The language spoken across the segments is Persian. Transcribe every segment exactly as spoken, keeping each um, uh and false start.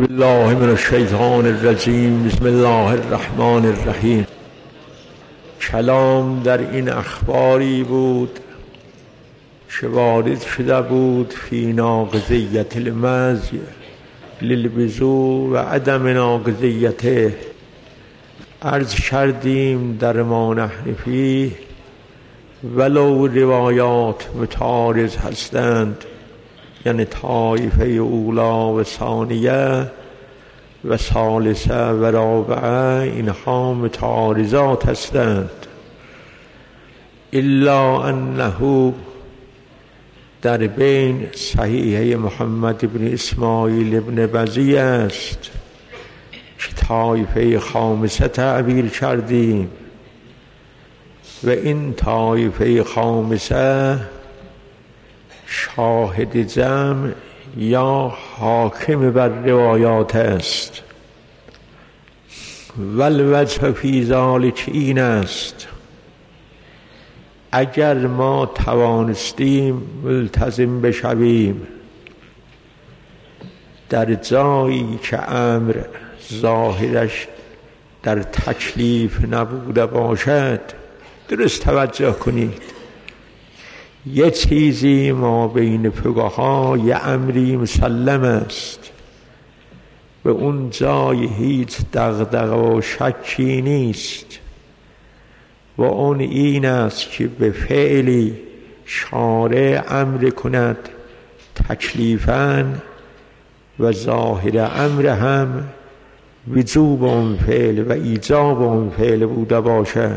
بالله من الشیطان الرجیم. بسم الله الرحمن الرحیم. کلام در این اخباری بود که وارد شده بود فی ناقضیت المزی للوضوء و عدم ناقضیته. عرض کردیم در ما نحن فیه ولو روایات متعارض هستند، یعنی طایفه اولا و ثانیه و ثالثه و رابعه اینها متعارضات هستند، الا انه در بین صحیحه محمد بن اسماعیل بن بزی است که طایفه خامسه تعبیر کردیم و این طایفه خامسه شاهد جمع یا حاکم بر روایات است. والوجه فی ذلک این است اگر ما توانستیم ملتزم بشویم در جایی که امر ظاهرش در تکلیف نبوده باشد. درست توجه کنید، یه چیزی ما بین فقها یه امری مسلم است و اون جای هیچ دغدغه و شکی نیست و اون این است که به فعلی شارع امر کند تکلیفاً و ظاهر امر هم وجوب اون فعل و ایجاب اون فعل بوده باشد.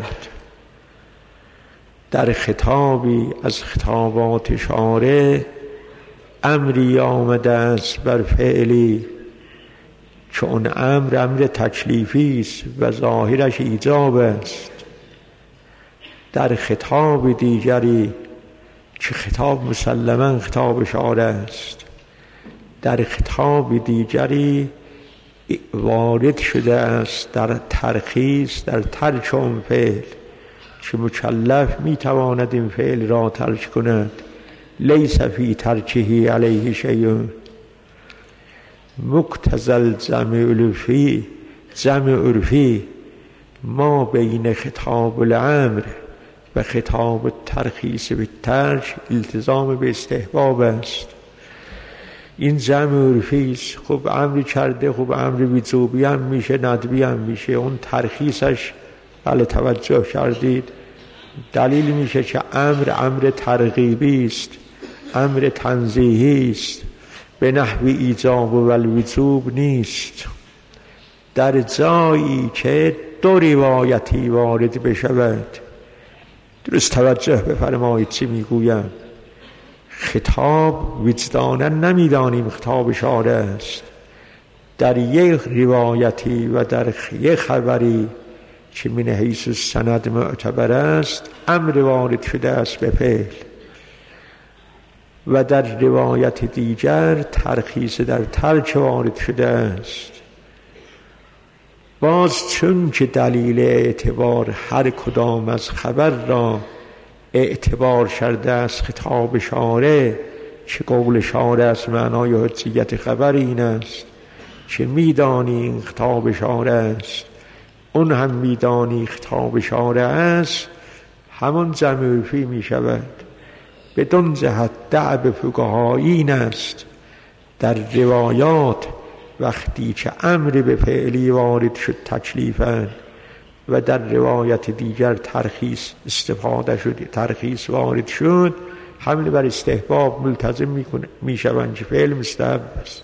در خطابی از خطابات شارع امری آمده است بر فعلی که اون امر امر تکلیفی است و ظاهرش ایجاب است. در خطاب دیگری که خطاب مسلماً خطاب شارع است، در خطاب دیگری وارد شده است در ترخیص در ترک اون فعل که مکلف میتواند این فعل را ترک کند. لیس فی ترکه علیه شیء. مقتضی الجمع عرفی جمع عرفی ما بین خطاب الامر و خطاب ترخیص به ترک التزام به استحباب است. این جمع عرفی است. خب امری کرده، خب امر وجوبی هم میشه، ندبی هم میشه. اون ترخیصش بله توجه کردید دلیل میشه که امر امر ترغیبی است، امر تنزیهی است، به نحو ایجاب و الوجوب نیست. در جایی که دو روایتی وارد بشود، درست توجه بفرمایید چی میگویم. خطاب وجدانا نمیدانیم خطاب شارع است. در یک روایتی و در یک خبری که من حیث السند معتبر است امر وارد شده است به فعل و در روایت دیگر ترخیص در ترک وارد شده است. باز چون که دلیل اعتبار هر کدام از خبر را اعتبار کرده است خطاب شارع، که قول شارع است معنای حجیت خبر این است که میدانی این خطاب شارع است، اون هم میدانی خطاب شارع است، همون جمع عرفی می شود. بدون جهت دعب فقهایی این است در روایات وقتی که امر به فعلی وارد شد تکلیفاً و در روایت دیگر ترخیص استفاده شد، ترخیص وارد شد، حمل بر استحباب ملتزم میکنه میشوند که فعل مستحب است.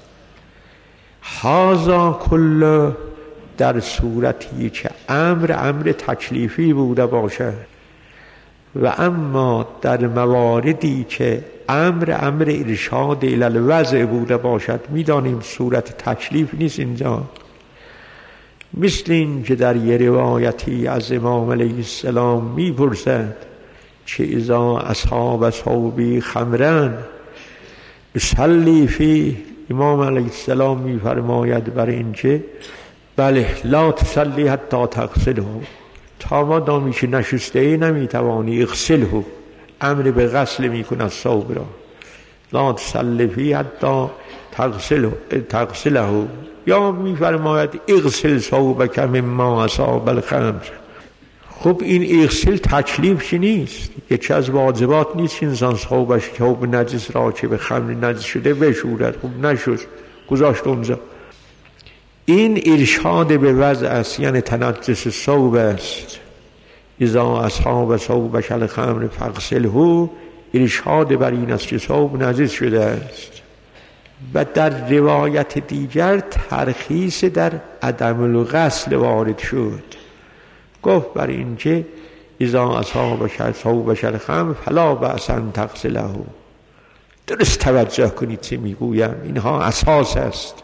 هذا کل در صورتی که امر امر تکلیفی بوده باشد و اما در مواردی که امر امر ارشاد الی الوضع بوده باشد میدانیم صورت تکلیف نیست اینجا. مثل این که در یه روایتی از امام علیه السلام میپرسد که اذا اصحاب ثوبی خمرن اصلی فیه، امام علیه السلام میفرماید بر این که بله لا تصلی حتی تغسله، تا ما دامی که نشسته ای نمیتوانی اغسله، امر به غسل میکند ثوب را. لا تصلی فیه حتی تغسله تغسله یا میفرماید اغسل ثوبک مما اصاب الخمر. خب این اغسل تکلیف چی نیست، یکی از واجبات نیست انسان ثوبش ثوب نجس را که به خمر نجس شده بشورد. خب نشد، گذاشت اونجا. این ارشاد به وضع است، یعنی تنجس ثوب است. اذا اصاب ثوبک الخمر فاغسله، ارشاد بر این است که ثوب نجس شده است. و در روایت دیگر ترخیص در عدم الغسل وارد شد. گفت بر این که اذا اصابک ثوبک الخمر فلا بأس ان تغسله. درست توجه کنید چه میگویم، اینها اساس است.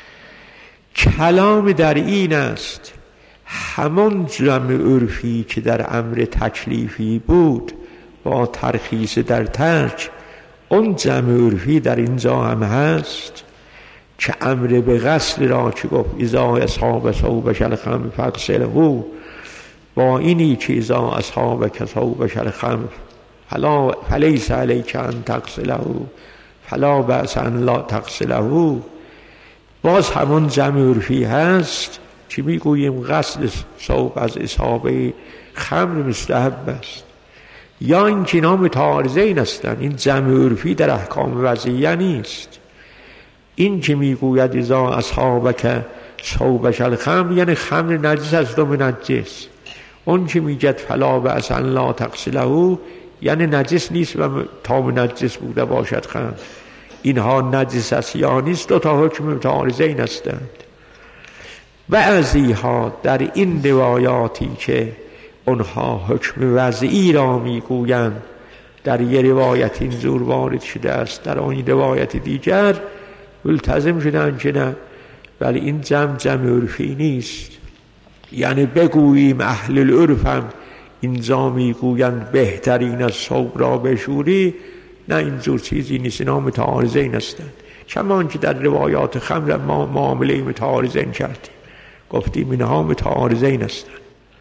کلام در این است همان جمع عرفی که در امر تکلیفی بود با ترخیص در ترک، اون جمع عرفی در اینجا هم هست که امر به غسل را که گفت اذا اصاب ثوبک الخمر فاغسله، با اینی که اذا اصابک ثوبک الخمر فلا فلیس علیک ان تغسله فلا بأس ان لا تغسله، باز همون جمع عرفی هست که میگوییم غسل ثوب از اصابه خمر مستحب است. یا این که اینا متعارضین هستند، این جمع عرفی در احکام وضعیه نیست. این که میگوید اذا اصابک ثوبک الخمر یعنی خمر نجس است و منجس. اون که میگد فلا بأس ان لا تغسله یعنی نجس نیست و تا منجس بوده باشد خمر. اینها نجس است یا نیست، دو تا حکم متعارضین هستند. بعضی ها در این روایاتی که اونها حکم وضعی را میگویند، در یه روایت اینجور وارد شده است، در آن روایت دیگر ملتزم شدن که نه، ولی این جمع جمع عرفی نیست. یعنی بگوییم اهل العرف هم اینجا میگویند بهترین از ثوب را بشوری، نه اینجور چیزی نیست، اینا متعارضین هستند. چمان که در روایات خمر ما معامله متعارضین کردیم، گفتیم اینها متعارضین هستند.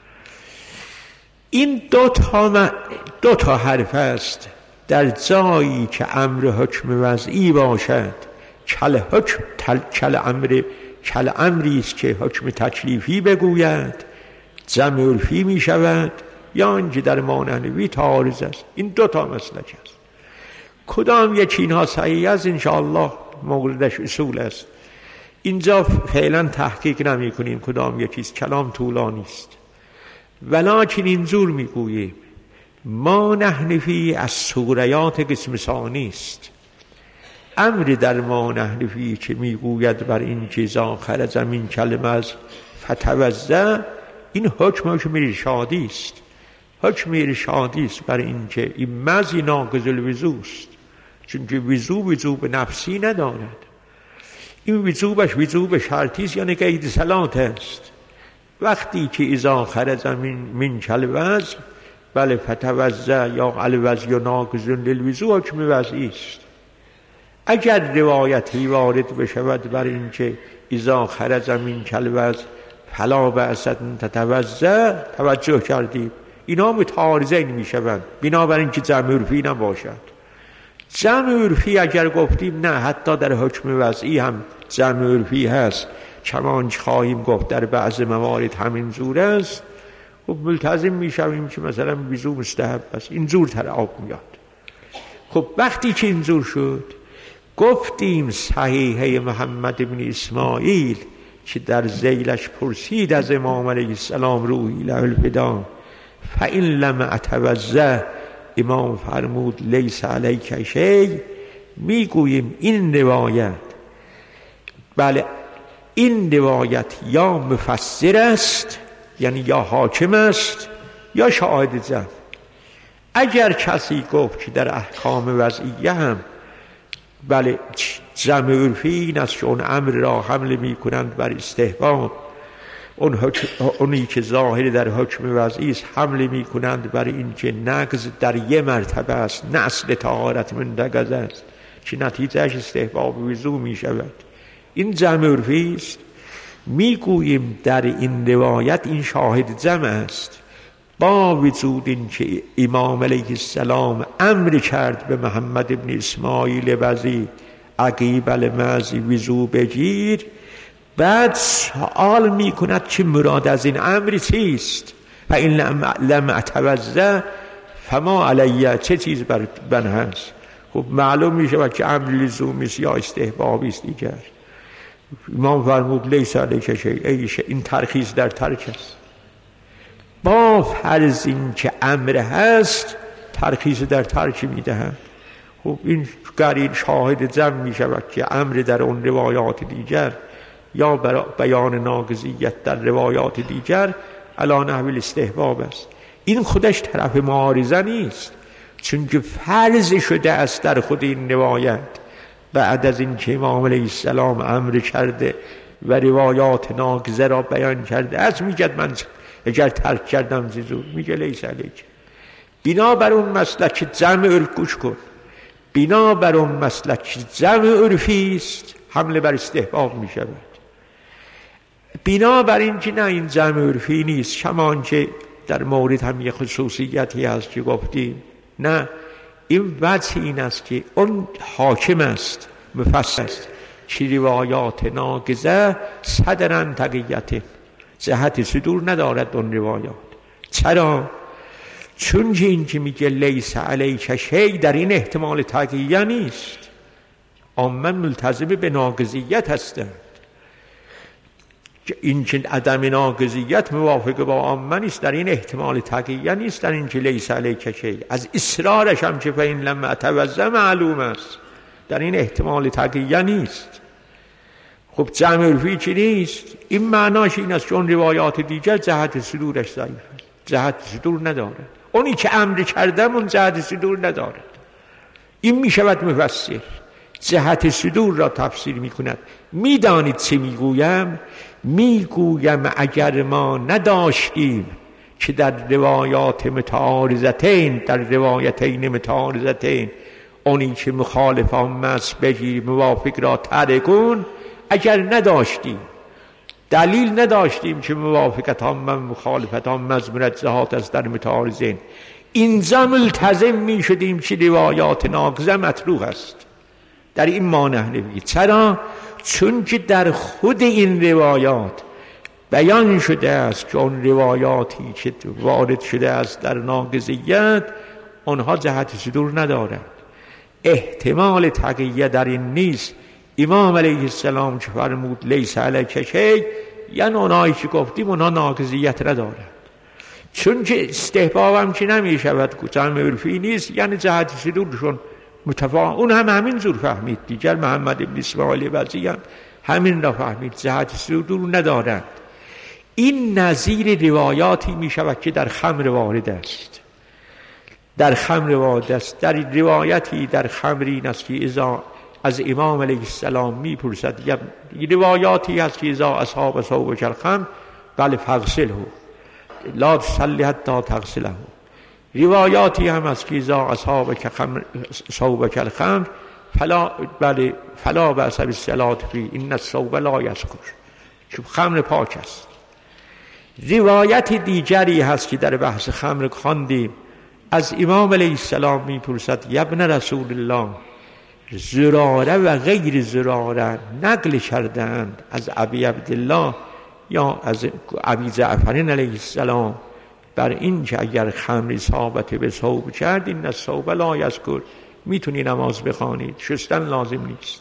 این دو تا, دو تا حرف است. در جایی که امر حکم وضعی باشد کل حکم کل امر کل امری است که حکم تکلیفی بگوید جمع عرفی می شود، یا اینکه در مانحنوی تعارض است. این دو تا مسلک است. کدام یکی اینها صحیح است انشاءالله موردش اصول است. اینجا فعلا تحقیق نمی کنیم کدام یکیست، کلام طولانی است. ولکن اینجور میگوییم ما نحنفی از سوریات قسم ثانی است. امر در ما نحنفی که میگوید بر این جزا خرج من کلمه از فتوضا، این حکم حکم ارشادی است. حکم ارشادی است بر این که این مزی ناقض الوضو است، چون که وضو وجوب نفسی ندارد. این وجوبش وجوب شرطی است، یعنی قید صلات است. وقتی که اذا خرج من من کلوز بله فتوضا یا الوضو ناقض للوضو حکم وضعی است. اگر روایتی وارد بشود بر این که اذا خرج من کلوز فلا بأس ان تتوضا، توجه کردید اینا متعارضین می شوند، بنابراین که جمع عرفی نباشد. جمع عرفی اگر گفتیم نه، حتی در حکم وضعی هم جمع عرفی هست، چنانچه خواهیم گفت در بعض موارد همین جور است، خب ملتزم می شویم که مثلا وضو مستحب است، این جور تر آب میاد. خب وقتی که این جور شد گفتیم صحیحه محمد بن اسماعیل که در ذیلش پرسید از امام علیه السلام روحی له الفدا فإن لم اتوضا، امام فرمود لیس علیک شیء. میگوییم این روایت بله این روایت یا مفسر است، یعنی یا حاکم است یا شاهد جمع. اگر کسی گفت که در احکام وضعیه هم بله جمع عرفی این است که اون امر را حمل می کنند بر استحباب، اون حکم اونی که ظاهر در حکم وضعی است حمل می کنند بر این که نقض در یه مرتبه است، نه اصل طهارت منتقض است که نتیجهش استحباب وضو می شود، این جمع عرفی است. میگوییم در این روایت این شاهد جمع است، با وجود این که امام علیه السلام امر کرد به محمد ابن اسماعیل وضعی عقیب المعزی وضو بگیر. بعد سوال می کند که مراد از این امر چیست؟ و این لم اتوضا فما علیه، چه چیز بر من هست؟ خب معلوم می شود که امر لزومی است یا استحبابی است دیگر. امام فرمود لیس علیک شیء، این ترخیص در ترک است. با فرض این که امر هست ترخیص در ترک می دهند. خب این قرین شاهد ضم می شود که امر در اون روایات دیگر یا بیان ناقضیت در روایات دیگر علی نحو الاستحباب است. این خودش طرف معارضه نیست، چون که فرض شده است در خود این روایت بعد از این که امام علیه السلام امر کرده و روایات ناقضه را بیان کرده است، میگه من اگر ترک کردم زیزور، میگه لیس علیک. بنا بر اون مسلک جمع عرف کن، بنا بر اون مسلک جمع عرفی است، حمله بر استحباب می شود. بنا بر این که نه این جمع عرفی نیست، شمان که در مورد هم یه خصوصیتی هست که گفتیم، نه این وجه این است که اون حاکم است، مفصل است که روایات ناقضه صدرن تقییت، جهت صدور ندارد اون روایات. چرا؟ چون این که میگه لیس علیک شیء در این احتمال تقییه نیست، عامه ملتزم به ناقضیت هستند. این که عدم ناقضیت موافق با عامه نیست، در این احتمال تقییه نیست، در این که لیس علیک شیء. از اصرارش هم که فإن لم اتوضا معلوم است، در این احتمال تقییه نیست. خب جمع عرفی چی نیست؟ این معناش این است که اون روایات دیگر جهت صدورش ضعیف است، جهت صدور ندارد. اونی که امر کردم اون جهت صدور ندارد. این می شود مفسر جهت صدور را تفسیر می کند. می دانید چه می گویم؟ می گویم اگر ما نداشتیم که در روایات متعارضتین، در روایتین متعارضتین اونی که مخالف آن است بگیر، موافق را ترک کن، اگر نداشتیم، دلیل نداشتیم که موافقت هم من مخالفت هم مزمرت است در متعارضین، اینجا ملتزم می شدیم که روایات ناقضه مطروح است. در این مانع نمیگید. چرا؟ چون که در خود این روایات بیان شده است که اون روایاتی که وارد شده است در ناقضیت آنها جهت صدور ندارند، احتمال تقیه در این نیست. امام علیه السلام که فرمود لیس علیک شیء، یعنی اونایی که گفتیم اونها ناقضیت ندارند، چون که استحباب هم که نمی شود، جمع عرفی نیست، یعنی جهت صدورشون متفاهم. اون هم همین زور فهمید دیگر، محمد ابن اسماعیل وزی هم همین را فهمید، جهت صدور ندارند. این نظیر روایاتی می شود که در خمر وارد است، در خمر وارد است. در روایتی در خمر این است که اذا از امام علیه السلام می پرسد، یه روایاتی هست که اذا اصحاب ثوبک الخمر بله فغسله لا تصلی حتی تغسله. روایاتی هم هست که اذا اصحابک ثوبک الخمر فلا بله فلا بأس بالصلاة فیه ان الثوب لا یسکر، چون خمر پاک است. روایت دیگری هست که در بحث خمر خواندیم، از امام علیه السلام می پرسد یا ابن رسول الله، زراره و غیر زراره نقل کردند از ابی عبدالله یا از ابی جعفر علیه السلام بر این که اگر خمر اصابت به ثوب کرد این الثوب لا یذکر، میتونی نماز بخوانید، شستن لازم نیست.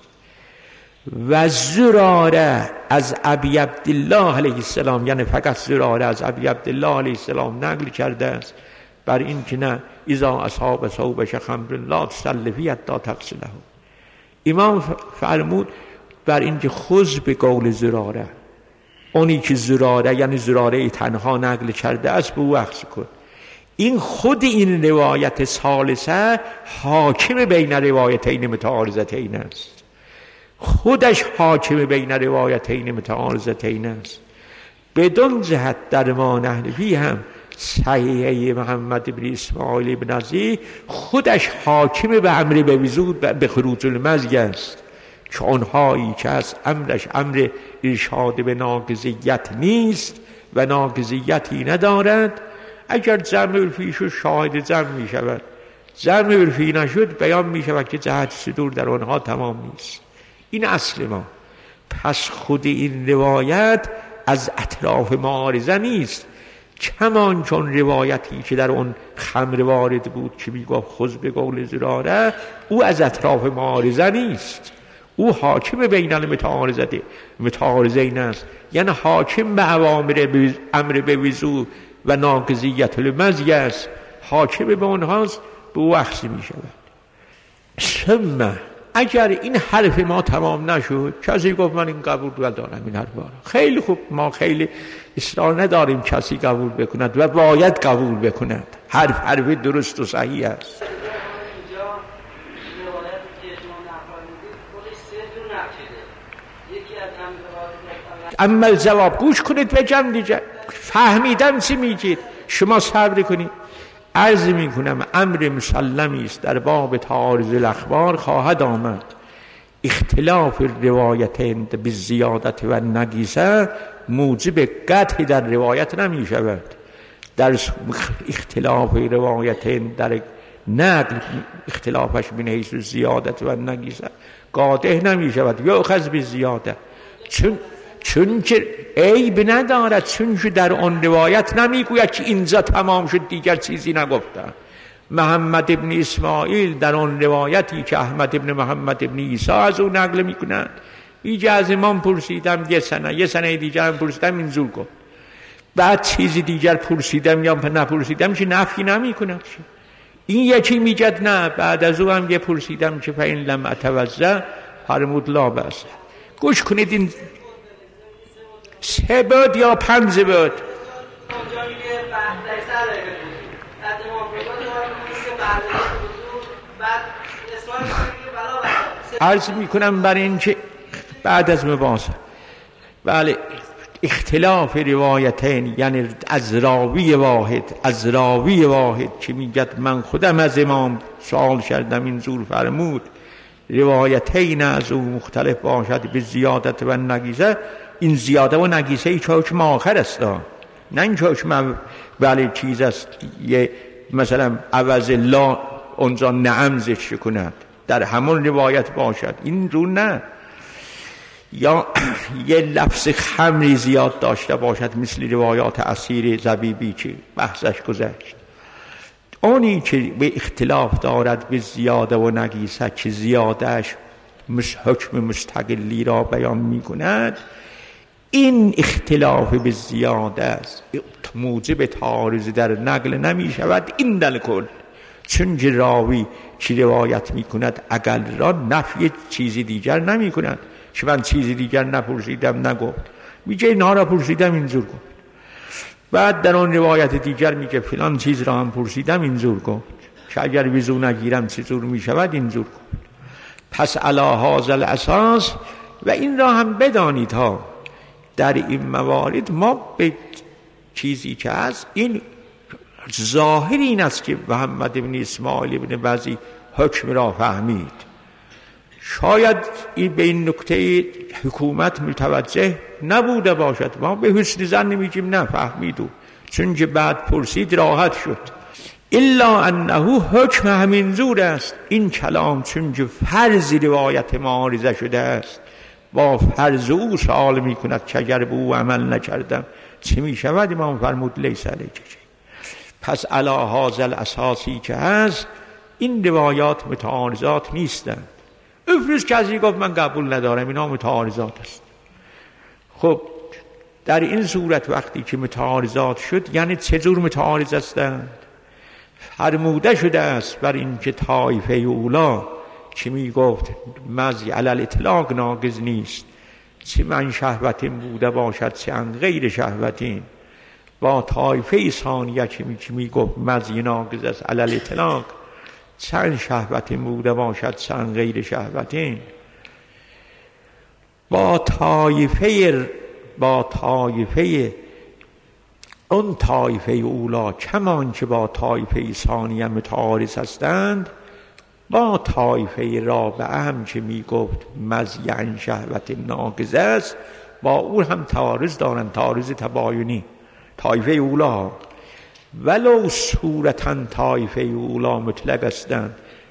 و زراره از ابی عبدالله علیه السلام، یعنی فقط زراره از ابی عبدالله علیه السلام نقل کرده است بر این که نه اذا اصحاب ثوبش خمر لا تصلی فیه حتی تغسله. امام فرمود بر این که خذ به قول زراره، اونی که زراره یعنی زراره تنها نقل کرده است به او اخذ کن. این خود این روایت ثالثه حاکم بین روایتین متعارضتین است، خودش حاکم بین روایتین متعارضتین است. بدون جهت در ما نحنفی هم صحیحه محمد ابن اسماعیل ابن عزی خودش حاکم به امر به وضو به خروج المزی است، که آنهایی که از امرش امر ارشاد به ناقضیت نیست و ناقضیتی ندارد، اگر جمع عرفی شد شاهد جمع می شود، جمع عرفی نشد بیان می شود که جهت صدور در آنها تمام نیست. این اصل ما. پس خود این روایت از اطراف معارضه نیست، کمان چون روایتی که در اون خمر وارد بود که میگفت خذ به قول زراره، او از اطراف معارضه نیست، او حاکم بین المتعارضه متعارضین است، یعنی حاکم به اوامر امر به وضو و ناقضیت المزی است، حاکم به اونهاست، به او اخذ می شود. ثم اگر این حرف ما تمام نشد، کسی گفت من این قبول دارم این حرف را، خیلی خوب، ما خیلی اصرار نداریم کسی قبول بکند و باید قبول بکند، حرف حرف درست و صحیح است. اما الجواب، گوش کنید بگم دیگه، فهمیدم چی میگید، شما صبر کنید. عرض میکنم امر مسلمی است در باب تعارض الاخبار خواهد آمد اختلاف روایتین به زیادت و نقیصه موجب قطع در روایت نمی شود. در اختلاف روایتین در نقل اختلافش بین حیث زیادت و نقیصه قاطع نمی شود یا اخذ به زیاده، چون چون که عیب ندارد، چون که در آن روایت نمیگوید که اینجا تمام شد دیگر چیزی نگفتن. محمد ابن اسماعیل در آن روایتی که احمد ابن محمد ابن عیسی از او نقل میکنند، اینجا از امام پرسیدم یه سنه یه سنه دیگر هم پرسیدم اینجور گفت، بعد چیزی دیگر پرسیدم یا نپرسیدم که نفی نمیکند. این یکی میگد نه، بعد از او هم یه پرسیدم که فإن لم اتوضأ فرمود لا بأس. گوش کنید، این سه بود یا پنج بود؟ عرض میکنم برای این که بعد از مباحثه، بله، اختلاف روایتین یعنی از راوی واحد از راوی واحد که میگد من خودم از امام سوال کردم این زور فرمود، روایتین از او مختلف باشد به زیادت و نقیصه. این زیاده و نقیصه ای چاچم آخر است، نه این چاچم ولی چیز است یه مثلا عوض لا اونجا نعم ذکر کند در همون روایت باشد، این رو نه. یا یه لفظ خمری زیاد داشته باشد مثل روایات اسیر زبیبی که بحثش گذشت. اونی که به اختلاف دارد به زیاده و نقیصه که زیادهش حکم مستقلی را بیان می کند، این اختلاف به زیاده است موجب تعارض در نقل نمی شود این دل کل، چون راوی که روایت می کند اقل را نفی چیزی دیگر نمی کند که من چیزی دیگر نپرسیدم نگفت، میگه اینا را پرسیدم اینجور گفت، بعد در آن روایت دیگر میگه فلان چیز را هم پرسیدم اینجور گفت که اگر وضو نگیرم چطور می شود اینجور گفت. پس علی هذا الاساس، و این را هم بدانید ها در این موارد ما به چیزی که هست این ظاهر این است که محمد بن اسماعیل بن وزی حکم را فهمید، شاید این به این نکته حکومت متوجه نبوده باشد، ما به حسن ظن میگیم نه فهمیدو، چون که بعد پرسید راحت شد. الا انه حکم همین زور است این کلام، چون که فرض روایت معارضه شده است با فرض او سوال می کند که اگر به او عمل نکردم چه می شود؟ امام فرمود لیس علیک شیء. پس علی هذا الاساسی که هست این روایات متعارضات نیستند. افروز کسی گفت من قبول ندارم اینا متعارضات است. خب در این صورت وقتی که متعارضات شد یعنی چه جور متعارض هستند؟ فرموده شده است بر این که طایفه اولا که می گفت مزی علی الاطلاق ناقض نیست، چه من شهوتین بوده باشد چه ان غیر شهوتین، با طایفه ثانیه که می گفت مزی ناقض است علی الاطلاق، چند شهوتین بوده باشد چه ان غیر شهوتین، با طایفه با طایفه اون طایفه اولا کمان که با طایفه ثانیه متعارض هستند، با طایفه رابعه هم که می گفت مزیعن شهوت ناقض است با او هم تعارض دارند، تعارض تباینی. طایفه اولا ولو صورتاً طایفه اولا مطلق هستند،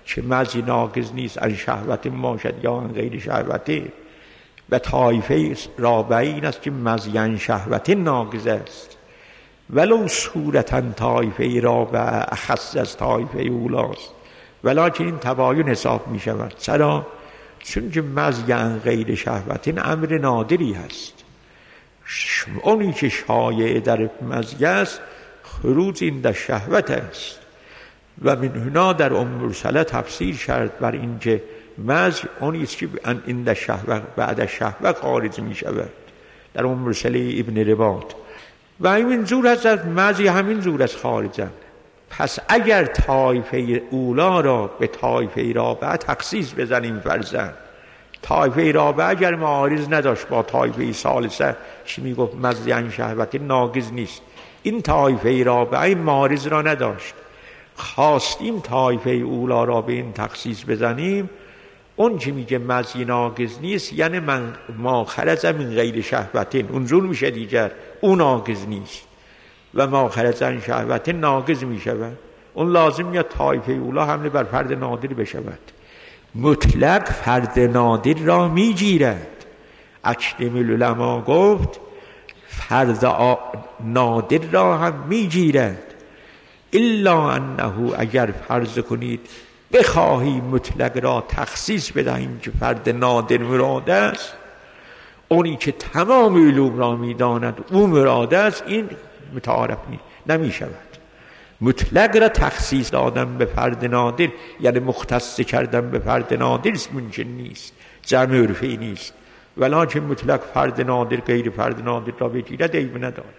چه مزی ناقض نیست ان شهوت باشد یا ان غیر شهوته. و طایفه رابعه این است که مزی ان شهوت ناقض است، ولو صورتا طایفه رابعه اخص از طایفه اولاست، ولکن این تباین حساب می شود. چرا؟ چون که مزی ان غیر شهوت این امر نادری هست. اونی که شایع در مزی است خروج این در شهوت است. و من هنا در ام مرسله تفسیر شد بر این که مزی اونی است که این در شهوت بعد از شهوت خارج می شود در ام مرسله ابن رباط. و این زور هست از مزی همین زور از خارجن. پس اگر طایفه اولا را به طایفه رابعه تخصیص بزنیم فرضاً، طایفه رابعه اگر معارض نداشت با طایفه ثالثه چی میگفت مزی ان شهوت ناقض نیست، این طایفه رابعه معارض را نداشت، خواستیم طایفه اولا را به این تخصیص بزنیم، اون که میگه مزی ناقض نیست یعنی من ما خرج من غیر شهوتین اونجور میشه دیگر، اون ناقض نیست و ما خرج من شهوت ناقض میشود. اون لازم میاد طایفه اولا حمله بر فرد نادر بشود. مطلق فرد نادر را میگیرد. اکرم العلماء گفت فرد نادر را هم میگیرد، الا انه اگر فرض کنید بخواهی مطلق را تخصیص بدهیم که فرد نادر مراد است، اونی که تمام علوم را میداند او مراد است، این متعارف نمی شود. مطلق را تخصیص دادن به فرد نادر یعنی مختص کردن به فرد نادر ممکن نیست، جمع عرفی نیست، ولکن مطلق فرد نادر غیر فرد نادر را بگیرد عیب ندارد.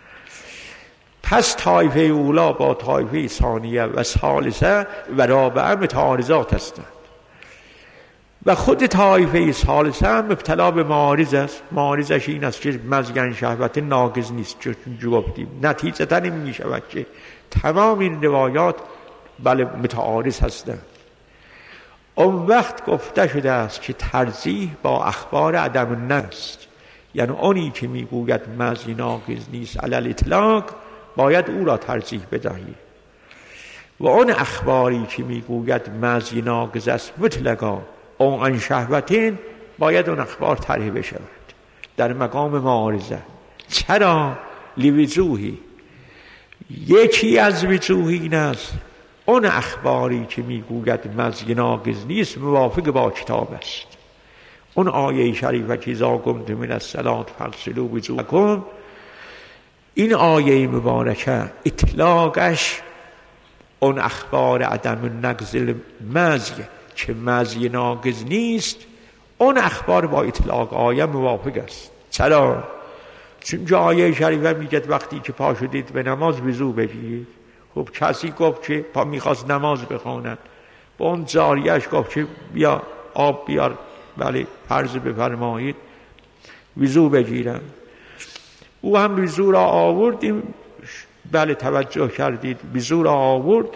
پس طایفه اولا با طایفه ثانیه و ثالثه و رابعه متعارضات هستند و خود طایفه ثالثه هم مبتلا به معارض است. معارضش این است که مزی ان شهوت ناقض نیست، چون گفتیم نتیجتا این می شود که تمام این روایات بله متعارض هستند. اون وقت گفته شده است که ترجیح با اخبار عدم نست، یعنی اونی که میگوید مزی ناقض نیست علی الاطلاق باید او را ترجیح بدهی و اون اخباری که میگوید مزی ناقض است مطلقا اون ان شهوتین باید اون اخبار طرح بشود در مقام معارضه. چرا؟ لوجوهی، یکی از وجوه این است اون اخباری که میگوید مزی ناقض نیست موافق با کتاب است. اون آیه شریفه که اذا قمتم من الصلاة فاغسلوا وجوهکم، این آیه مبارکه اطلاقش اون اخبار عدم نقض مزی که مزی ناقض نیست، اون اخبار با اطلاق آیه موافق است. چرا؟ چون آیه شریفه میگه وقتی که پا شدید به نماز وضو بگیرید. خب کسی گفت که پا میخواست نماز بخواند، با اون جاریهش گفت که بیا آب بیار، بله فرض بفرمایید وضو بگیرم، او هم وضو را آوردیم، بله توجه کردید وضو را آورد،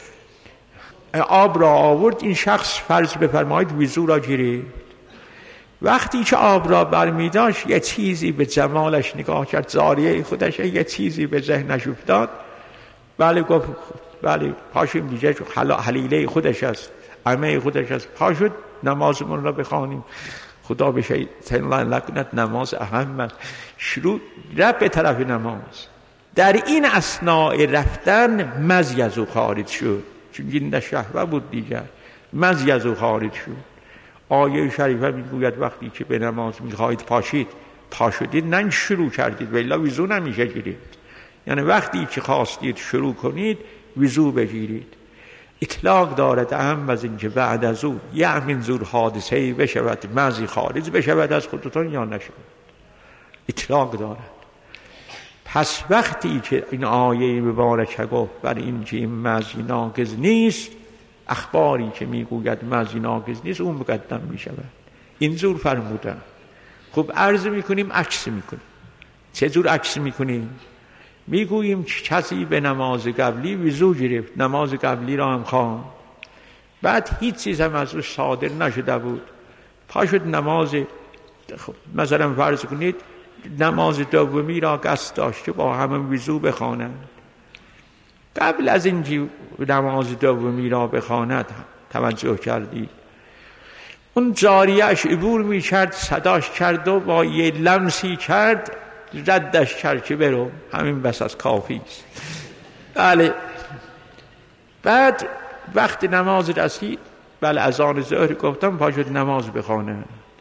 آب را آورد، این شخص فرض بفرمایید وضو را گرفت. وقتی که آب را برمی داشت یه چیزی به جمالش نگاه کرد، جاریه خودش یه چیزی به ذهنش افتاد، بله گفت بله پاشیم دیگه حلیله خودش است، عمه خودش است، پاشد نمازمون را بخوانیم، خدا به شیطان لعنت، نماز اهم است. شروع رفت به طرف نماز. در این اثناء رفتن مزی از او خارج شد، چون این در شهوه بود دیگر، مزی از او خارج شد. آیه شریفه میگوید وقتی که به نماز میخواهید پاشید، پاشدید نه شروع کردید و الا وضو نمیشه گرفت، یعنی وقتی که خواستید شروع کنید وضو بگیرید. اطلاق دارد اهم از این که بعد از او یه همین زور حادثه‌ای بشود مزی خارج بشود از خودتون یا نشود، اطلاق دارد. پس وقتی که این آیه مبارکه گفت بر این که این مزی ناقض نیست، اخباری که میگوید مزی ناقض نیست اون مقدم میشود، این زور فرمودن. خب عرض میکنیم عکس میکنیم. چه جور عکس میکنیم؟ میگوییم کسی به نماز قبلی وضو گرفت، نماز قبلی را هم خواند، بعد هیچ چیز هم از او صادر نشده بود، پاشد نماز مثلا فرض کنید نماز دومی را قصد داشت که با همون وضو بخواند. قبل از اینکه نماز دومی را بخواند توجه کردی؟ اون جاریهش عبور می کرد، صداش کرد و با یه لمسی کرد ردش کرد که برو، همین بس از کافی است. بله. بعد وقت نماز رسید، بله اذان ظهر گفتم، پاشد نماز بخونه.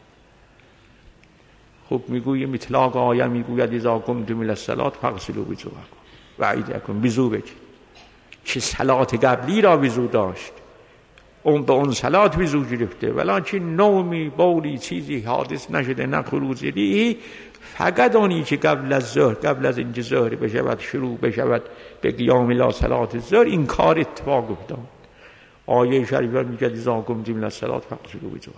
خب میگویم اطلاق آیه میگوید اذا قمتم الی الصلاة فاغسلوا وجوهکم و ایدیکم، وضو بگیر. که صلات قبلی را وضو داشت، اون به اون صلات وضو گرفته، ولکن نومی بولی چیزی حادث نشده، نه خروج ریحی، فقط اونی که قبل از ظهر، قبل از اینکه ظهر بشود شروع بشود به قیام الی صلات الظهر، این کار اتفاق افتاد. آیه شریفه میگه اذا قمتم الی الصلاة فاغسلوا وجوهکم.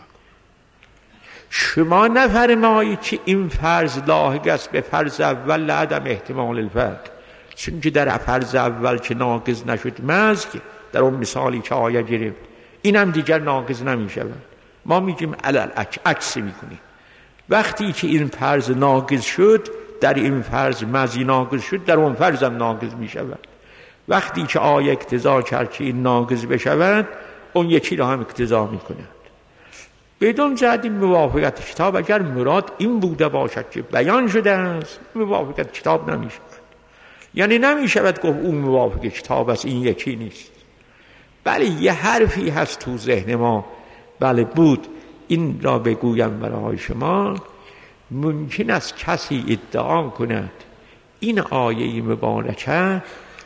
شما نفرمایید که این فرض لاحق است به فرض اول لعدم احتمال الفرق، چون که در فرض اول که ناقض نشد مزگ، در اون مثالی که آیه گرفت، این هم دیگر ناقض نمی شود. ما میگیم علل عکس میکنیم. وقتی که این فرض ناقض شد، در این فرض مزی ناقض شد، در اون فرض هم ناقض می شود. وقتی که آیه اقتضا کرد که این ناقض بشود، اون یکی را هم اقتضا می کند. بدون جهت موافقت کتاب، اگر مراد این بوده باشد که بیان شده است، موافقت کتاب نمی شود. یعنی نمی شود گفت اون موافق کتاب است، این یکی نیست. بله یه حرفی هست تو ذهن ما، بله بود، این را بگویم برای شما. ممکن است کسی ادعا کند این آیه مبارکه،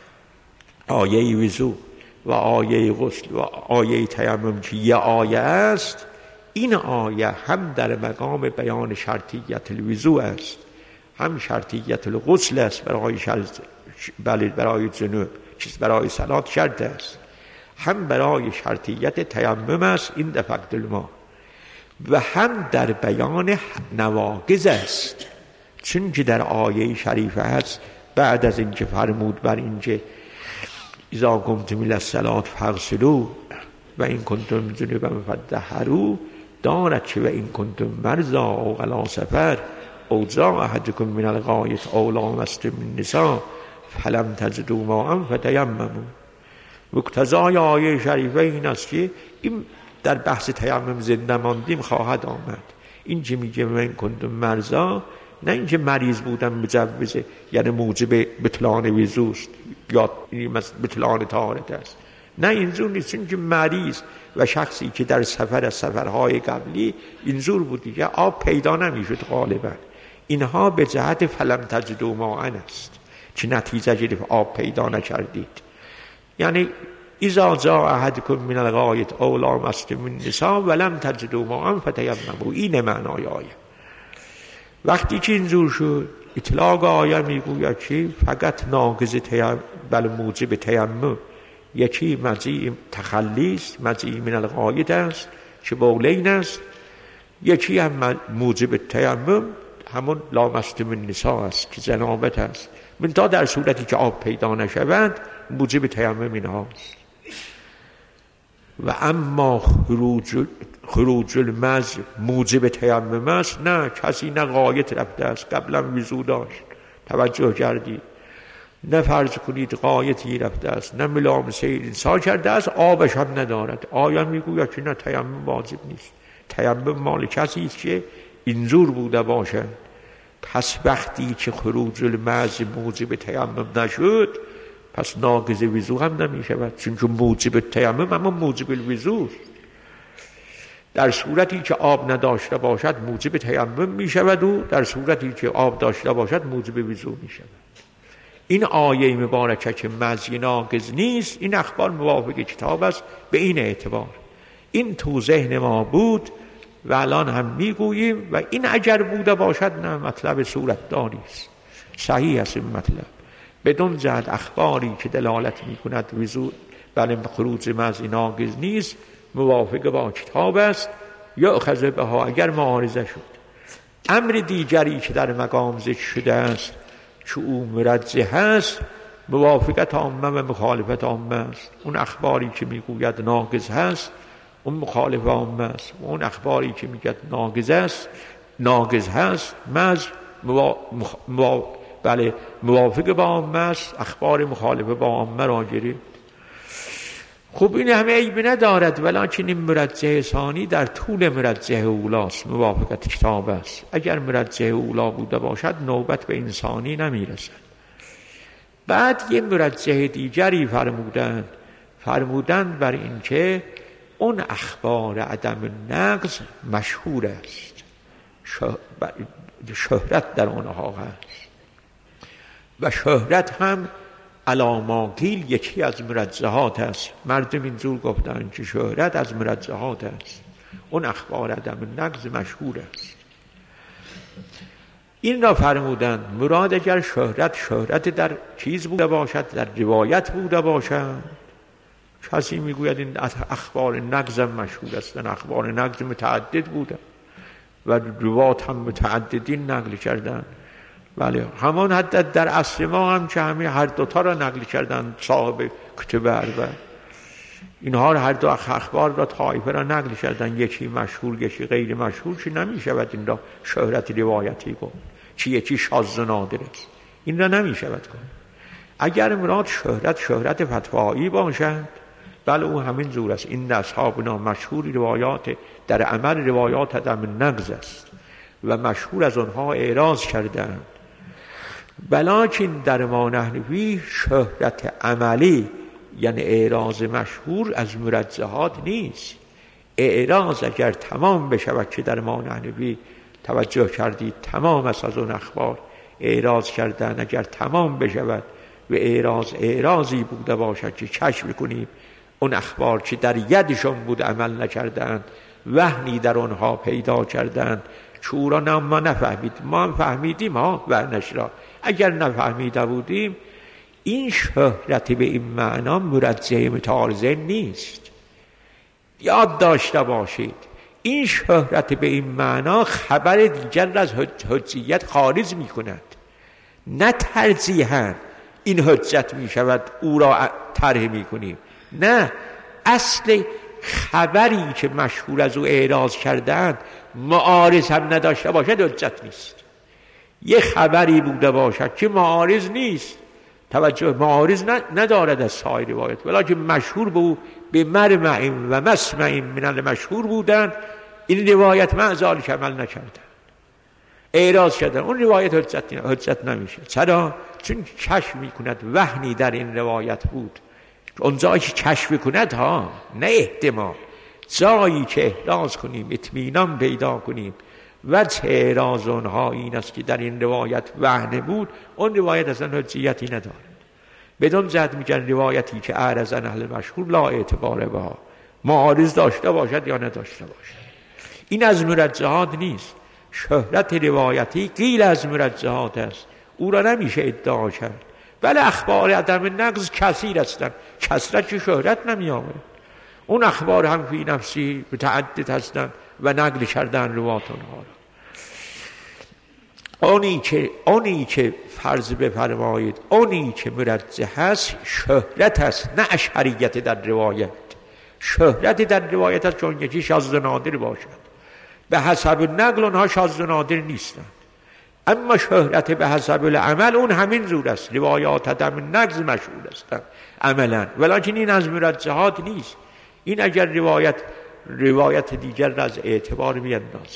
آیه وضو و آیه غسل و آیه تیمم که یه آیه است، این آیه هم در مقام بیان شرطیت الوضو است، هم شرطیت الغسل است برای شرط، بله برای جنوب، چیز برای صلات شرط است، هم برای شرطیت تیمم است، این دفقت الماء، و هم در بیان نواقض است، چون که در آیه شریفه هست بعد از اینکه فرمود بر اینکه اذا قمتم الی الصلاة فاغسلوا و این کنتم جنبا فطهروا، دارد که و این کنتم مرضی او علی سفر او جاء احدکم من الغایط او لامستم النساء فلم تجدوا ماء فتیمموا. مقتضای آیه شریفه این است که این در بحث تیمم زنده ماندیم خواهد آمد. این که میگه من کنتم مرضا، نه اینکه مریض بودم مجوزه، یعنی موجب بطلان وضوست یا بطلان طهارت است، نه اینجور نیست. اینکه مریض و شخصی که در سفر از سفرهای قبلی اینجور بود که آب پیدا نمیشد غالبا، اینها به جهت فلم تجدوا ماء است که نتیجه گرفت آب پیدا نکردید. یعنی اذا جاء احدکم من الغایط او لامستم النساء ولم تجدوا ماء فتیمموا، این معنای آیه. وقتی که اینجور شد، اطلاق آیه میگوید که فقط ناقض تیمم، بل موجب تیمم، یکی مجیع تخلی است، مجیع من الغایط است که بولین است، یکی هم موجب تیمم همون لامستم النساء است که جنابت است. من تا در صورتی که آب پیدا نشود موجب تیمم اینهاست. و اما خروج خروج المز موجب تیمم است، نه، کسی نه غایط رفته است، قبلا وضو داشت، توجه کردید، نه فرض کنید غایطی رفته است، نه ملامسه انسان کرده است، آبش هم ندارد. آیا میگوید که نه تیمم واجب نیست، تیمم مال کسی است که اینجور بوده باشد. پس وقتی که خروج المز موجب تیمم نشد، پس ناقض وضو هم نمی شود، چون که موجب تیمم اما موجب الوضو. در صورتی که آب نداشته باشد موجب تیمم می شود و در صورتی که آب داشته باشد موجب وضو می شود. این آیه مبارکه که مزی ناقض نیست، این اخبار موافق کتاب است به این اعتبار. این تو ذهن ما بود و الان هم می گوییم و این اگر بوده باشد نه مطلب صورت داری است، صحیح است این مطلب. بدون جهت اخباری که دلالت می کند وضو بله خروج مزی ناقض نیست موافق با کتاب است، یا اخذ بها اگر معارضه شد. امر دیگری که در مقام ذکر شده است که او مرجح هست، موافقت عامه و مخالفت عامه است. اون اخباری که میگوید ناقض هست اون مخالف عامه است، اون اخباری که میگوید ناقض است ناقض هست مز موا... مخ... موا... بله موافق با عامه است، اخبار مخالف با عامه را گرفت. خب این همه عیب ندارد، ولکن این مرجح ثانی در طول مرجح اولاست، موافقت کتاب است. اگر مرجح اولا بوده باشد نوبت به انسانی نمیرسد. بعد یه مرجح دیگری فرمودند فرمودند بر این که اون اخبار عدم نقض مشهور است، شهرت در اونها هست و شهرت هم علاماگیل یکی از مرجحات است. مردم اینجور گفتن که شهرت از مرجحات است، اون اخبار عدم نقض مشهور است. این را فرمودند مراد اگر شهرت شهرت در چیز بوده باشد، در روایت بوده باشد. کسی میگوید این اخبار نقض مشهور است، اخبار نقض متعدد بوده و روات هم متعددین نقل کردن. بله همان حد در عصر ما هم که همه هر دوتا را نقل کردن صاحب کتب اربع، اینها هر دو اخبار را طایفه را نقل کردن، یکی مشهور یکی غیر مشهور، که نمی شود این را شهرت روایتی گفت، چی یکی شاذ و نادر است، این را نمی شود گفت. اگر مراد شهرت شهرت فتوایی باشد، بله او همین زور است. این اصحابنا مشهور روایات در عمل روایات عدم نقض است و مشهور از آنها اعراض کردند. بلکن در ما نحنوی شهرت عملی یعنی اعراض مشهور از مرجحات نیست. اعراض اگر تمام بشود که در ما نحنوی توجه کردید تمام از از اون اخبار اعراض کردن، اگر تمام بشود و اعراض اعراضی بوده باشد که کشف کنیم اون اخبار که در یدشون بود عمل نکردند، وهنی در آنها پیدا کردند، چورا نه ما نفهمید، ما هم فهمیدیم ها وهنش را، اگر نفهمیده بودیم. این شهرت به این معنا مرجح متعارضین نیست. یاد داشته باشید این شهرت به این معنا خبر دیگر از حجیت خارج می کند، نه ترجیحاً این حجت می شود او را طرح می کنیم، نه، اصل خبری که مشهور از او اعراض کردند معارض هم نداشته باشد حجت نیست. یه خبری بوده باشد که معارض نیست، توجه معارض ندارد از سایر روایت، ولیکن مشهور به او به مرمع و مسمع من المشهور بودند، این روایت معزال که عمل نکردن اعراض کردن، اون روایت حجت, حجت نمیشه. چرا؟ چون کشف میکند وهنی در این روایت بود. اون جایی که کشف کند ها، نه احتمال، جایی که احراز کنیم اطمینان پیدا کنیم وجه اعراض اونها این است که در این روایت وهن بود، اون روایت اصلا حجیتی ندارد. بدون جهت میگن روایتی که اعرض عن اهل مشهور لا اعتبار بها، معارض داشته باشد یا نداشته باشد. این از مرجحات نیست. شهرت روایتی قیل از مرجحات است، او را نمیشه ادعا کرد. بله اخبار عدم نقض کثیر هستند، کثرت که شهرت نمی آورد. اون اخبار هم فی نفسی متعدد هستند و نقل کردن روات اونها را. اونی که اونی که فرض بفرمایید اونی که مرجح است شهرت است، نه اشعریت در روایت. شهرت در روایت است چون یکی شاذ و نادر باشد، به حسب نقل اونها شاذ و نادر نیستند. اما شهرت به حسب العمل اون همین زور است، روایات عدم نقض مشهور هستند عملا، ولیکن این از مرجحات نیست. این اگر روایت روایت دیگر از اعتبار میاندازد.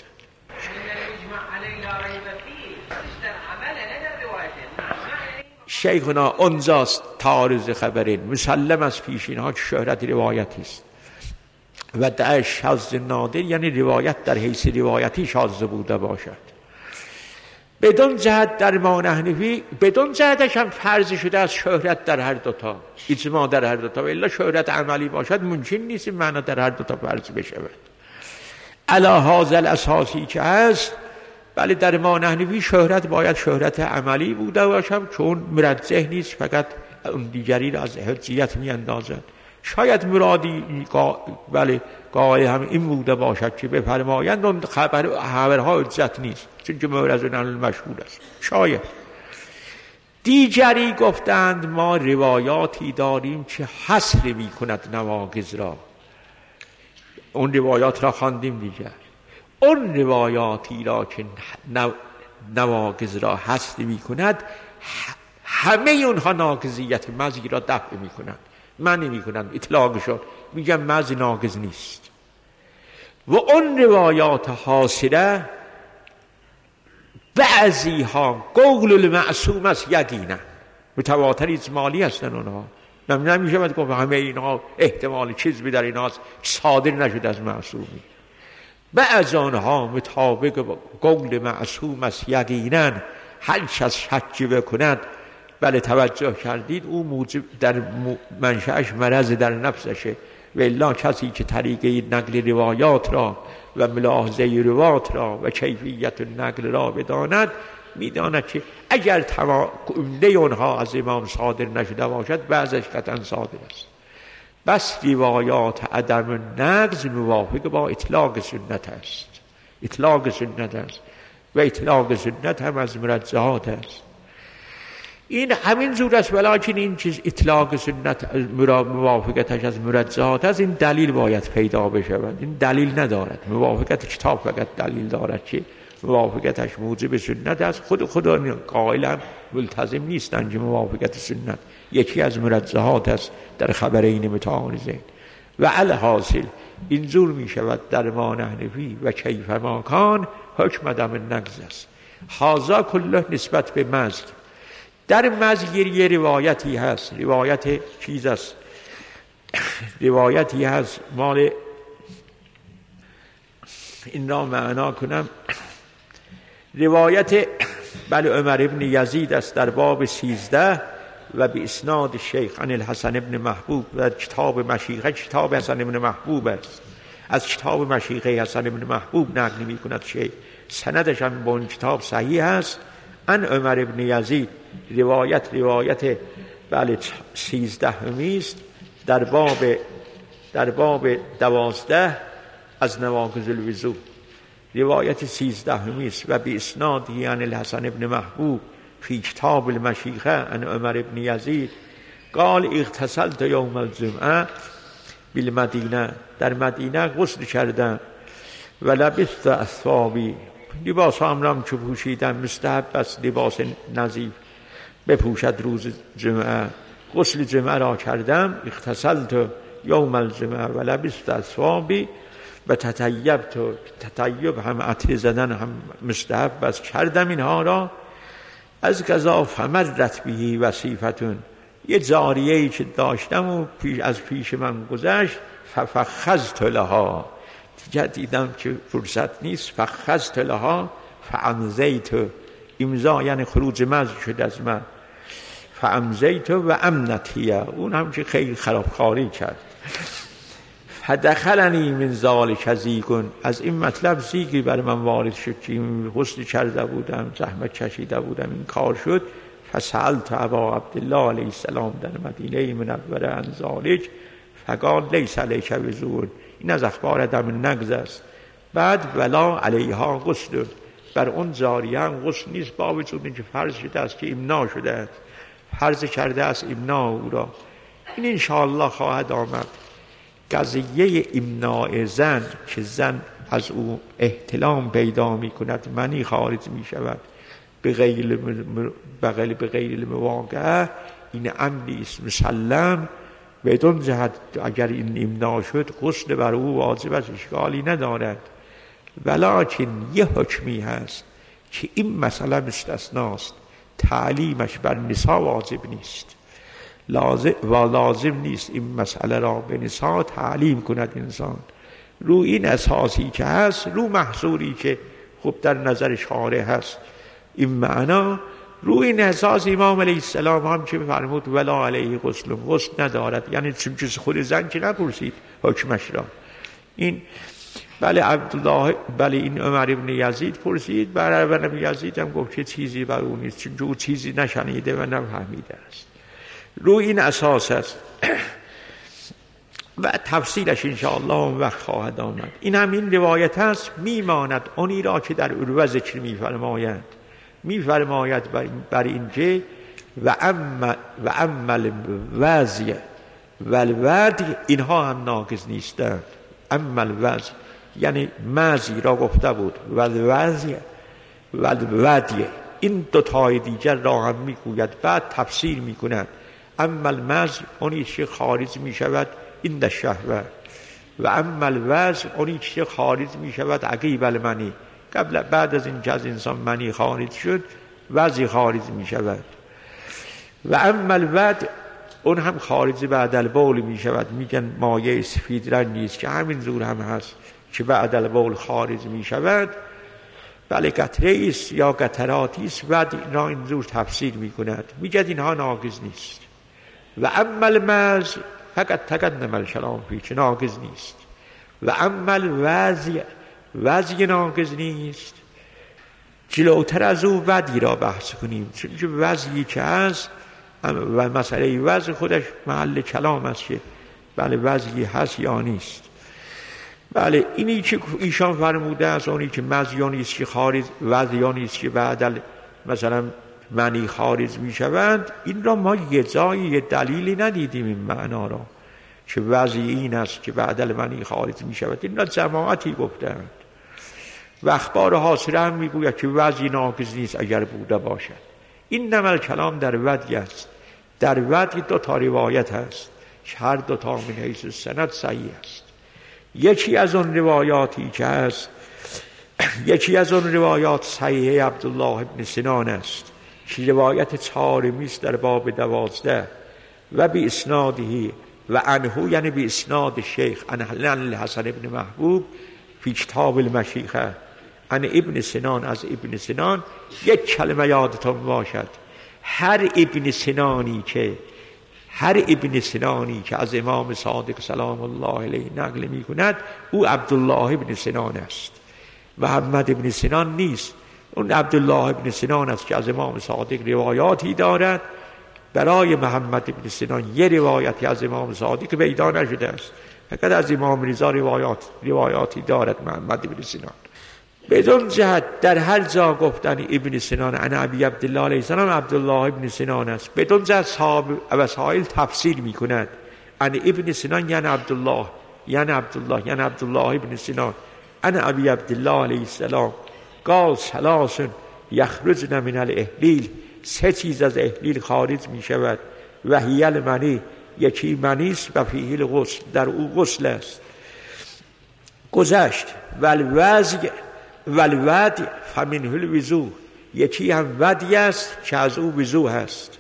شیخنا اونجاست تعارض خبرین، مسلم از پیشینها که شهرت روایتی است و در شاذ نادر یعنی روایت در حیث روایتی شاذ بوده باشد. بدون جهت در ما نحنفی بدون جهتش هم فرض شده از شهرت در هر دوتا، اجماع در هر دوتا، و الا شهرت عملی باشد ممکن نیست این معنا در هر دوتا فرض بشود. علی هذا الاساسی که هست، بله در ما نحنفی شهرت باید شهرت عملی بوده باشد چون مرجح نیست، فقط اون دیگری را از حجیت می اندازد. شاید مرادی بله قائل هم این بوده باشد که بفرمایند اون خبر خبرها حجت نیست چون که مورز المشهور است. شاید دیگری گفتند ما روایاتی داریم که حصر می کند نواقض را، اون روایات را خواندیم دیگر، اون روایاتی را که نواقض را حصر می کند همه اونها ناقضیت مزی را دفع می کنند. من نمی کنم اطلاق شد، میگم مز ناقض نیست. و اون روایات حاصله بعضی ها قول المعصوم است یقینا متواتر اجمالی هستن اونها، نمیشه باید گفت همه اینها احتمال چیز به در اینها صادر نشد از معصومی. بعض آنها مطابق قول معصوم است یقینا، هر کس شک بکند بله توجه کردید او موجب در منشأش مرض در نفسشه، و الا کسی که طریقه نقل روایات را و ملاحظه روایات را و کیفیت نقل را بداند میداند که اگر عمده اونها از امام صادر نشده باشد بعضش قطعا صادر است. بس روایات عدم نقض موافق با اطلاق سنت است، اطلاق سنت است و اطلاق سنت هم از مرجحات است. این همین زور است، ولیکن این چیز اطلاق سنت موافقتش از مرجحات است، این دلیل باید پیدا بشود. این دلیل ندارد، موافقت کتاب فقط دلیل دارد که موافقتش موجب سنت است. خود خدا قائلا ملتزم نیستند که موافقت سنت یکی از مرجحات است در خبرین متعارضین. و الحاصل اینجور می شود در ما نحنفی و کیف ما کان حکم عدم نقض است. هذا کله نسبت به مزج. در مزج یه روایتی هست، روایت چیز است، روایتی هست مال این را معنا کنم، روایت بل عمر ابن یزید است در باب سیزده و به اسناد شیخ عن الحسن ابن محبوب و کتاب مشیخه، کتاب حسن ابن محبوب است، از کتاب مشیخه حسن ابن محبوب نقل می کند شیخ، سندش هم با اون کتاب صحیح است. عن عمر ابن یزید روایت روایت بله سیزده همیست در باب در باب دوازده از نواقض الوضو، روایت سیزده همیست و به اسنادی عن الحسن ابن محبوب فی کتاب المشیخه عن عمر ابن یزید قال اغتسلت یوم الجمعه بالمدینه، در مدینه غسل کردم و لبست اثوابی، لباس امرم چو پوشیدم، مستحب است لباس نظیف بپوشد روز جمعه، غسل جمعه را کردم، اغتسلت یوم الجمعه و لبست اثوابی و تطیبت، تطیب هم عطر زدن هم مستحب است، کردم اینها را. از قضا فمرت بهی وصیفتون، یه جاریه‌ای که داشتم و پیش از پیش من گذشت، ففخذت لها، دیگه دیدم که فرصت نیست، فخذت لها فامضیت، امضا یعنی خروج مزج شد از من، فامضیت و امنتیه، اون هم که خیلی خرابکاری کرد. فدخلنی من ذالک ضیقون، از این مطلب زیگی بر من وارد شد که غسل کرده بودم، زحمت کشیده بودم، این کار شد. فسألت ابا عبدالله علیه السلام در مدینه منوره عن ذالک فقال لیس علیک وضوء، این از اخبار عدم نقض است. بعد ولا علیها غسل، بر اون جاریه هم غسل نیست، با وجود اینکه فرض شده است که امنا شده است، فرض کرده است امنا او را. این انشاءالله خواهد آمد. قضیه امناع زن که زن از او احتلام پیدا می کند، منی خارج می شود به غیر بغل به غیر المواقع، این امری است مسلم. بدون جهت اگر این امناع شد غسل بر او واجب است، اشکالی ندارد. ولکن یه حکمی هست که این مسئله مستثناست، تعلیمش بر نساء واجب نیست، لازم و لازم نیست این مسئله را به نساء تعلیم کند انسان. رو این اساسی که هست، رو محصوری که خب در نظر شارع هست این معنا، رو این اساس امام علیه السلام هم که فرمود ولا علیه غسل، غسل ندارد، یعنی چون چیز خود زن که نپرسید حکمش را. این بله عبدالله بله این عمر ابن یزید پرسید، برای ابن یزید هم گفت که چیزی بر اون نیست، چون جو چیزی نشنیده و نفهمیده است. رو این اساس است و تفصیلش انشاءالله اون وقت خواهد آمد. این همین روایت است، میماند اونی را که در عروه ذکر میفرماید، میفرماید بر این که و ام و عمل وضع و الوضع اینها هم ناقض نیستند. عمل وضع یعنی مزی را گفته بود و الوضع و الوضع، این دو تای دیگر را هم میگوید، بعد تفسیر میکند اما المز اونی که خارج می شود این در شهوه و اما الوز اونی که خارج می شود عقیب المنی، قبل بعد از این که از انسان منی خارج شد وزی خارج می شود. و اما الود اون هم خارج بعد البول می شود، میگن مایه سفید رنگی است که همین زور هم هست که بعد البول خارج می شود. بله قطره است یا قطراتی است. بعد اینا اینجور تفسیر می کند، میگد اینها ناقض نیست. و اما المز فقط تقدم الکلام فیه، چه ناقض نیست. و اما الوضع وضع ناقض نیست. جلوتر از او وضعی را بحث کنیم، چون وضعی که هست و مسئله وضع خودش محل کلام است که بله وضعی هست یا نیست. بله اینی که ایشان فرموده است اونی که مزیانی است که خارج وضعیانی است که بعد مثلا معنی خارج می شوند، این را ما یه جایی یه دلیلی ندیدیم این معنا را که وضعی این است که بعد معنی خارج می شود. این را جماعتی گفتند و اخبار حاصله هم می گوید که وضعی ناقض نیست اگر بوده باشد. این نمال کلام در وضعی است. در وضعی دو تا روایت هست، هر دو تا من حیث سند صحیح است. یکی از اون روایاتی که هست یکی از اون روایات صحیح عبدالله ابن سنان است که روایت چهارمی است در باب دوازده و بی اسنادهی و عنه، یعنی بی اسناد شیخ عن الحسن ابن محبوب فی کتاب المشیخه عن ابن سنان، از ابن سنان. یک کلمه یادتون باشد، هر ابن سنانی که هر ابن سنانی که از امام صادق سلام الله علیه نقل می کند او عبدالله ابن سنان است، محمد ابن سنان نیست. اون عبدالله ابن سنان است که از امام صادق روایاتی دارد. برای محمد ابن سنان یه روایتی از امام صادق پیدا نشده است، فقط از امام رضا روایات روایاتی دارد محمد ابن سنان. بدون جهت در هر جا گفتن ابن سنان عن ابی عبدالله علیه السلام عبدالله ابن سنان است. بدون جهت صاحب وسائل تفسیر می کند عن ابن سنان یعنی عبدالله یعنی عبدالله یعنی عبدالله ابن سنان عن ابی عبدالله علیه السلام قال ثلاث یخرجن من الاحلیل، سه چیز از احلیل خارج می شود. و هی المنی، یکی منی است و فیه الغسل، در او غسل است. گذشت و الوضع و الودع فمنه الوضوء، یکی هم ودی است که از او وضوء هست.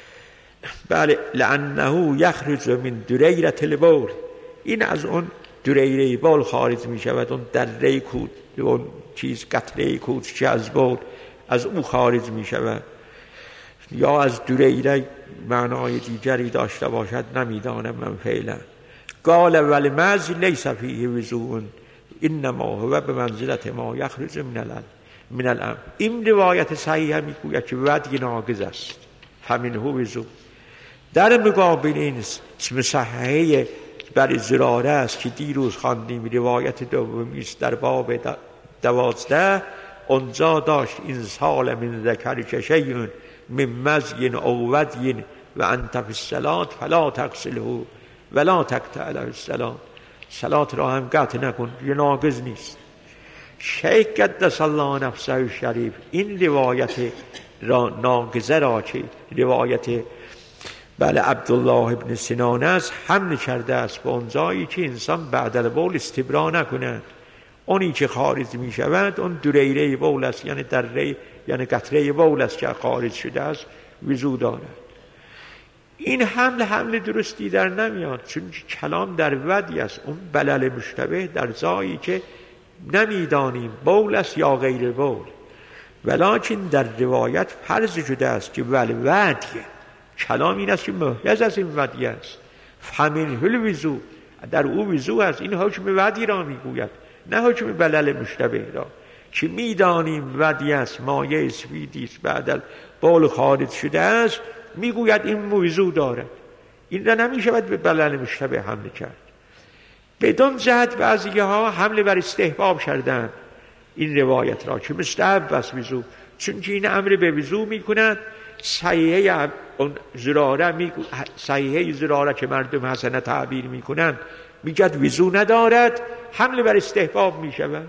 بله لانه یخرج من دریره البول، این از اون دریره بول خارج می شود، اون دره کود اون چیز قطره کود که از بول از او خارج می شود. یا از دریره معنای دیگری داشته باشد نمیدانم من فعلا. قال والمز لیس فیه وضوء انما هو بمنزلت ما یخرج من الان من الان. این روایت صحیح میگوید که ودی ناقض است، فمنه وضوء. در مقابل این صحیح بر زراره است که دیروز خواندیم، روایت دومی است در باب دوازده. اونجا داشت این سال من ذکر که شیء من مزی او ودی و انت فی الصلاة فلا تغسله ولا تقطع له الصلاة، صلات را هم قطع نکن، یه ناقض نیست. شیخ قدس الله نفسه شریف این روایت را ناقضه را که روایت بله عبدالله ابن سنان است حمل کرده است به اون جایی که انسان بعد البول استبرا نکند. اونی که خارج می شود اون دریره بول است، یعنی دره یعنی قطره بول است که خارج شده است، وضو دارد. این حمل حمل درستی در نمیاد، چون کلام در ودی است، اون بلل مشتبه در جایی که نمیدانیم بول است یا غیر بول. ولکن در روایت فرض شده است که ول ودی، کلام این است که محرز از این ودی است. فمنه الوضوء، در او وضو است. این حکم ودی را میگوید، نه حکم بلل مشتبه را که میدانیم ودی است، مایه سفیدی است، بعد بول خارج شده است، میگوید این وضو دارد. این را نمیشود به بلل مشتبه حمل کرد. بدون جهت بعضی ها حمل بر استحباب کردند این روایت را که مستحب است وضو، چون که این امر به وضو میکند. صحیحه زراره می صحیحه زراره که مردم حسنه تعبیر میکنند میگد وضو ندارد، حمل بر استحباب میشود.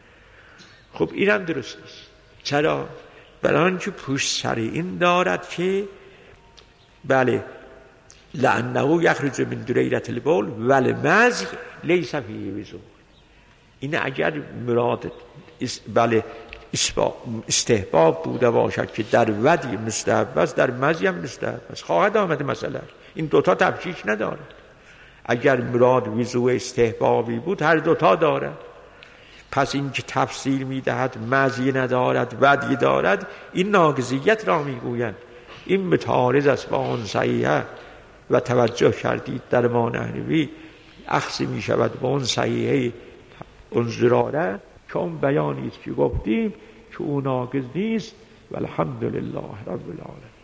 خب این هم درست نیست. چرا؟ برای آنکه پشت سر این دارد که بله لانه یخرج من دریرة البول والمزی لیس فیه وضوء. این اگر مراد بله استحباب بوده باشد که در ودی مستحب است، در مزی هم مستحب است. خواهد آمده مثلا این دوتا تفکیک ندارد. اگر مراد وضوء استحبابی بود هر دوتا دارد. پس این که تفسیر میدهد مزی ندارد ودی دارد، این ناقضیت را میگویند. این متعارض است با آن صحیحه و توجه کردید در ما نحوی اخذ می شود با اون صحیحه اون زراره که اون بیانیست که گفتیم که اون ناقض نیست. والحمدلله رب العالمین.